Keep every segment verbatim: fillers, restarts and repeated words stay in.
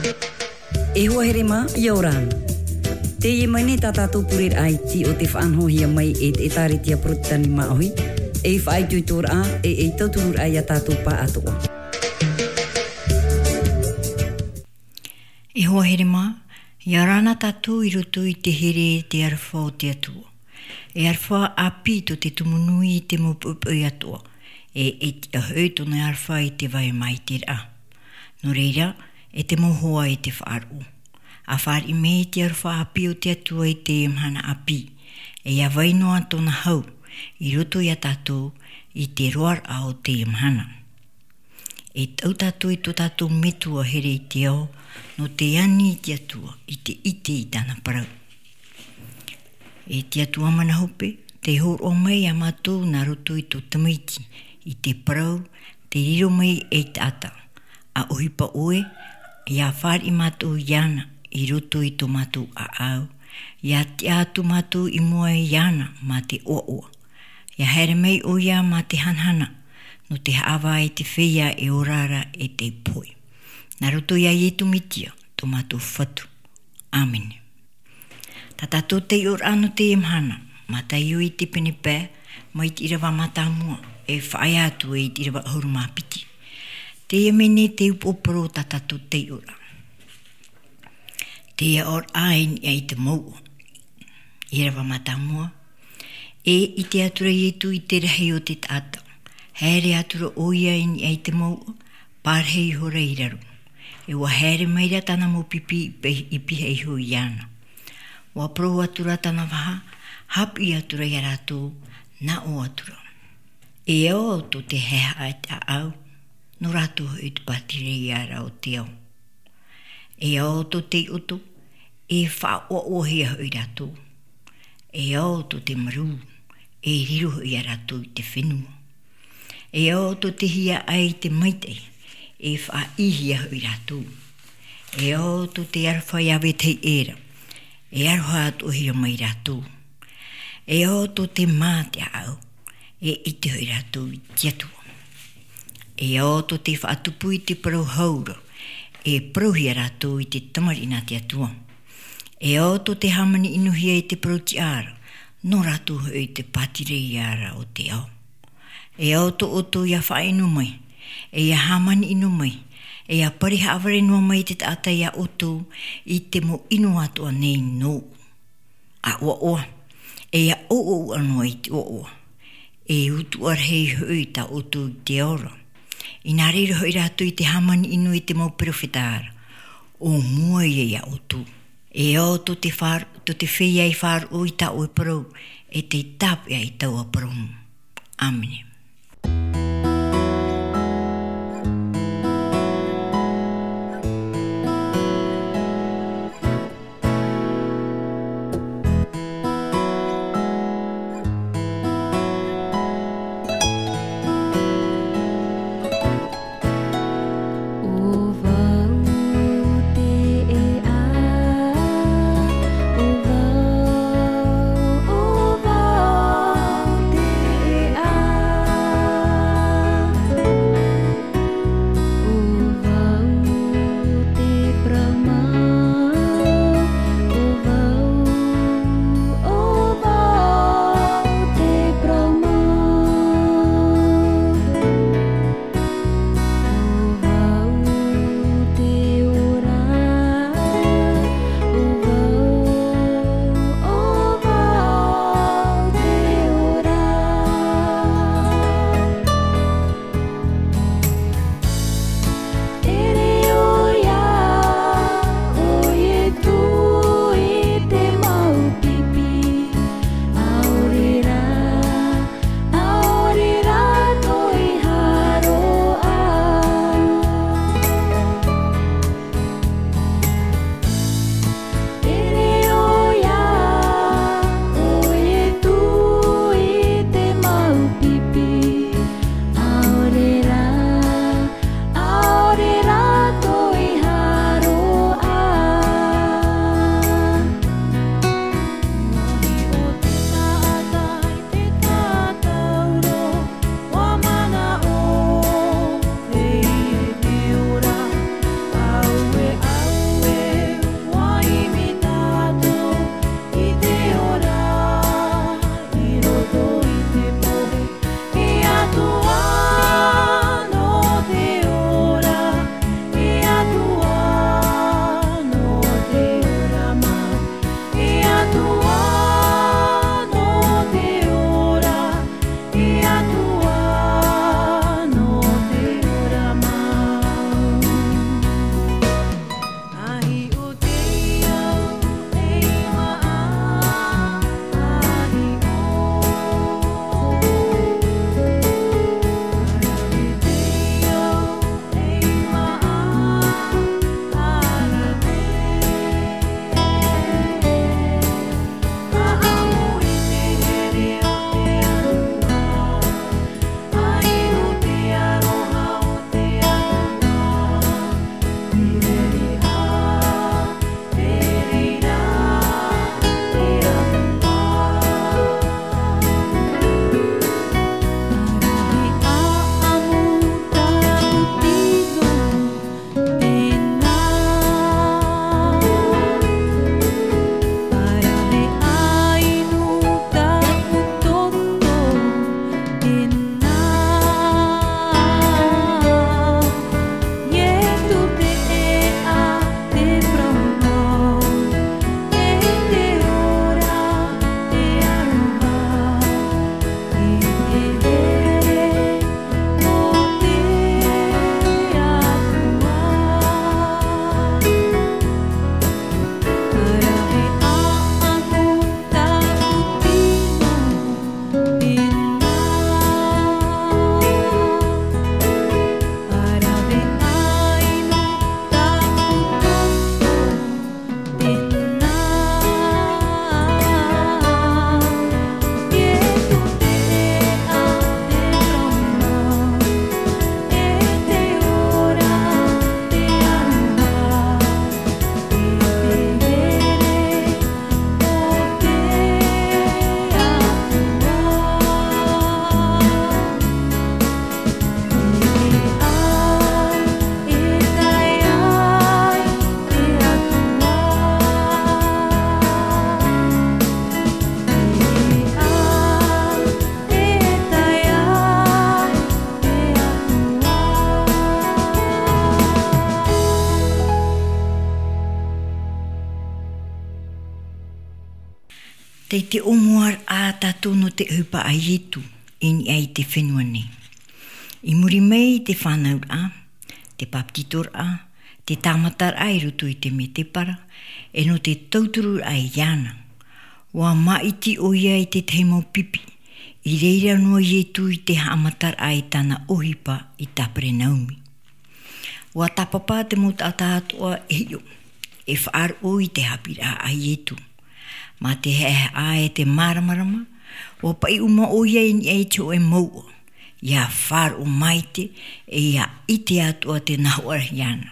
E hoa here ma, Ioran. Te ie mai ne tātātou purir ai ti o te whaanhohia mai e te tāritia protani maohi, e i whaai tuitor a e e tauturur ai a tātou pā atoa. E hoa here ma, Iarana tātou i roto i te here te arwha o te atua. E arwha api to te tumunui i te mopupu i atua, e e te ahau tona arwha i te vai mai te ra. No reira, e te mohoa i te whaaru. A whaar i me te arwha api o te atua i te mhana api, e a wainoa tona hau, i roto i a tātou i te roar a o te mhana. E tau tātou i tō tātou metua here i te ao, no te ani i te atua, i te ite i tāna parau. E te atua mana hope, te hor o mai a mātou nā roto i tō tamaiti, i te parau, te riro mai e tāta, a ohipa oe, i a whār i mātou iana, i roto i tō mātou a au, i a te atu mātou i mua i iana, mā te oa oa, i a here mei o ia mā te hanhana, no te hawa e te whea e orara e te poi. Nā roto ia i tu mitia, tō mātou whatu. Āmene. Tā tātou te or anu te imhana, mā tai o i te pene pē, mai te irawa mata mua, e whaai atu e te irawa ahuru mā piti. Te mene te upoporo tā tātou te ora. Te or ain i te mau, i irawa mata mua, e i te atura i tu i te rahi o te tāta, here atura o ia in i te mau, pārhei hora i raru. E wa here maira tana mo pipi i pihe i hui iana. Wa pro atura tana waha, hapi atura i rātou, na o atura. E au to te heha e te au, no rātou hui te patire i ara o te au. E au to te uto, e wha o ohia hui rātou. E au to te maru, e riro hui a rātou i te whenua. E au to te hia ai te maitei, e wha ihia hui rātou. E au to te arwhai awe tei era, e arwha atu ohia mai rātou. E au to te mā te au, e ite hui rātou i te atua. E au to te whaatupu i te parau haura, e paruhia rātou i te tamarina te atua. E au to te hamani inuhia i te parau ti ara, no rātou hui te patire i ara o te au. E au to oto i a whainu mai, e a hamani inu mai, e a pariha aware nua mai te tata i a oto i te mo inu atua nei no. A oa oa, e a o o anua i te oa oa, e utu arhei hui ta oto i te ora. I nā reira hoi rātou i te hamani inu i te mau perowhetara, o mua i a oto. E au to te, whar, to te whea i whār o i ta o e parau, e te tāpia i tau a parau. Āmene. Oh Te te omuar a tātou no te hupa a ietu, ini ai te whenua nei. I muri mei te whānau a, te paptitor a, te tāmatar ai rutu i te me te para, e no te tauturu ai iana. Wa maiti o ia i te teimo pipi, i reira noa ietu i te hamatar ai tana ohipa i tapere naumi. Wa tapapa te mo tātātua e yo, e whaar o i te hapira a ietu. Ma te hea a e te maramarama, wa pai uma o ia i e te o e maua, ia whaar o maite e ia ite atua te nahua hiana.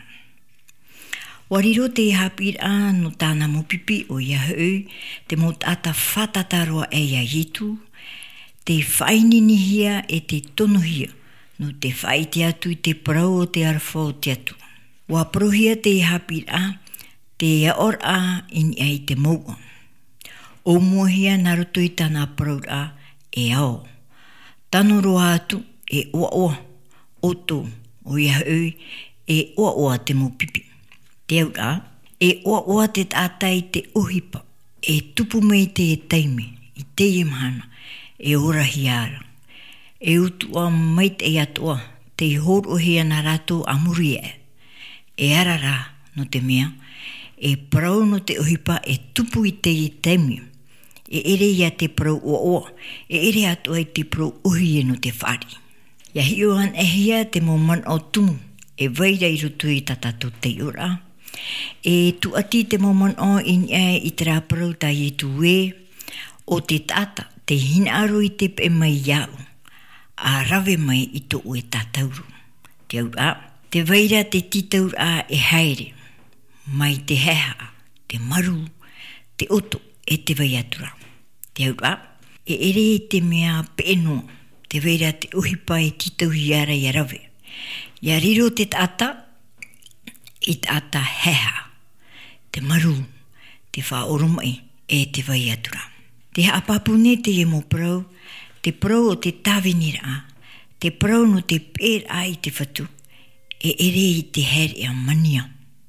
Wariro te hapira no tāna mo pipi o ia heu, te mo tata whatataroa e ia ietu, te whainihia e te tonohia, no te whaite atu i te parau o te arwhau te atu. Wa prohia te hapira, te aor a ini ai te maua. O muahia naruto i tana parau a e ao. Tano roa atu e oa oa, oto o ia heu e oa oa te mo pipi. Te aura, e oa oa te tātai te ohipa, e tupu mei te e teime, i te e mahana, e ora hiara. E utua mait e atua, te i hor o hea na rato amuri e. E arara no te mea, e parau no te ohipa e tupu i te e teime. E ere ia te parau oa oa, e ere atua i te parau ohi e no te whari. Ia hiohan e hia te mo man o tumu, e vaira i rutu i tatatu te ura. E tu ati te mo man o in e i te raparau ta i tu e, o te tata, te hinaaro i te pe mai iau, a rave mai i to ue tātauru. Te aura, te vaira te titaur a e haere, mai te heha, te maru, te oto e te vaiatura. Te aura, e ere i te mea pēno, te vaira te uhipa e titau hiara i rave. Ia riro te tata, i tata heha, te maru, te whaoromai e te vaiatura. Te hapapune te e mo prau, te prau o te tāwenira, te prau no te pēr a i te whatu, e ere i te here a mania.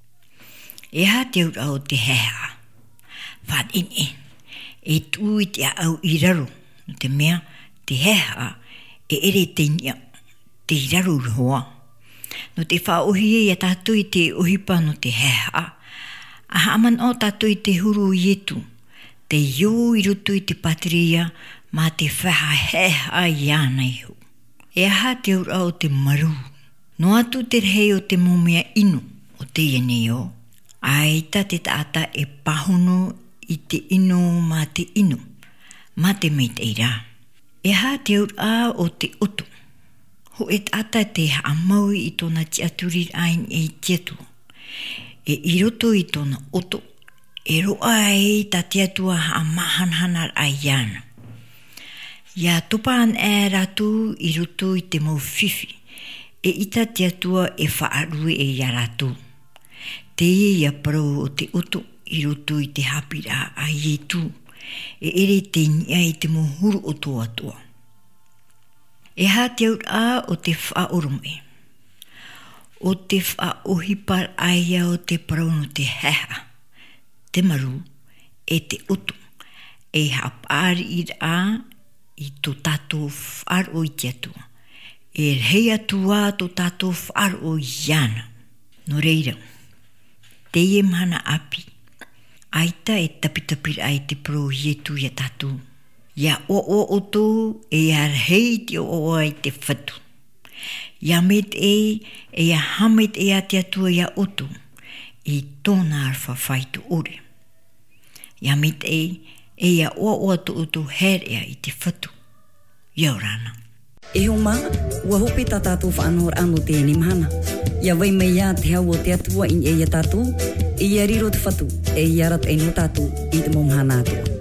E ha te ura o te heha, whaat ine, e tū i te au i raro, no te mea, te heha, e ere te nia, te i raro roa. No te whaohi e tātou i te ohipa no te heha, a haman o tātou i te huru i etu, te iō i rutu i te patiria, ma te whaha heha i ana iho. E aha te ura o te maru. No atu te rei o te momea inu o te iene o. Aita te tata e pahono i te inu ma te inu, ma te meiteira. E aha te ura o te oto. Ho e tata te haamau i tona te aturi ain e tietu. E i roto i tona oto. E roa e ta te atua ha mahanhanar ai iana. Ia topaan e ratu i roto i te mau fifi. E ita te atua e whaarue e ia ratu. Te ia parau o te oto i roto i te hapira ai e tu. E ere te nia i te mohuru o tō atua. E ha te aura o te whaorome. O te whaohipar aia o te parau no te heha. Te maru e te oto. E hapari i a i tō tātou wharo i te atua. E rei atua tō tātou wharo i iana. No reira, te e mana api. Aita e tapitapir ai te pro ietu i a tātou. Ia o o oto e a rei te o o ai te whatu. Ia met e e a hamet e a te atua i a oto. I tōna arwha whaitu ore. Ia met e e a o o ato oto herea i te whatu. Iau rana. E ho maa, ua hope ta tātou whaanor ano te ene mahana. Ia vai mai ia te hau o te atua in e ia tātou, e ia riro te whatu, e ia rat e no tātou i te momahana atua.